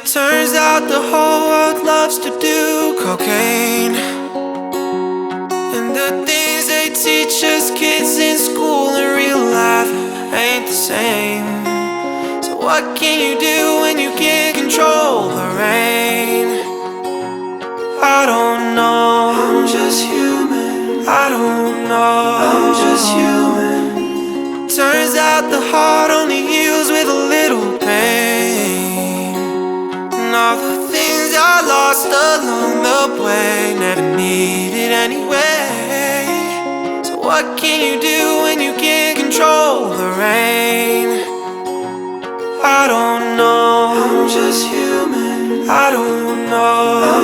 Turns out the whole world loves to do cocaine, and the things they teach us kids in school in real life ain't the same. So what can you do when you can't control the rain? I don't know, I'm just human. I don't know, I'm just human. Turns out the heart only heals with a little pain. And all the things I lost along the way never needed anyway. So what can you do when you can't control the rain? I don't know, I'm just human. I don't know.